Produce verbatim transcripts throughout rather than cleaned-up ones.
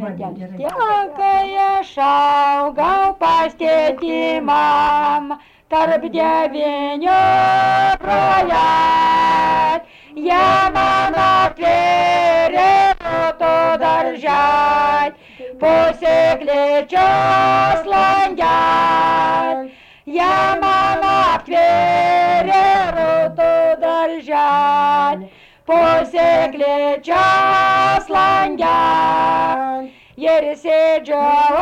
Kai aš augau pas tėtį mamą, tarp devynių broliat, jie man atvėrė to darželį, pusėklėčios langel. Jie man atvėrė to darželį, pusėklėčios langel. Ir sėdžiu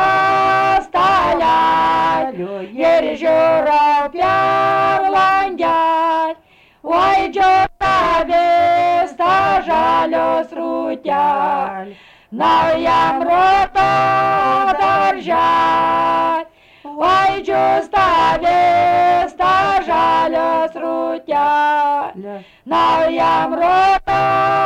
staleliu, ir žiūrau per langelį, oi džiaugiuosi tą žalios rūtelį, naujam rūto darželį, oi džiaugiuosi tą žalios rūtelį, naujam rūto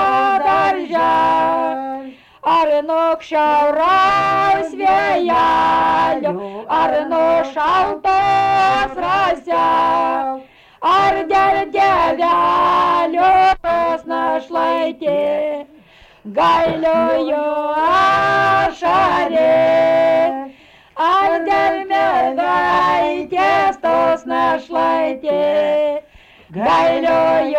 darželį. Ar nuo šiaurės vėjelių, ar nuo šaltos rasiau, ar dėl dievelių pas našlaitį, gailioju ašarė, ar dėl mergaitės tos našlaitį, gailioju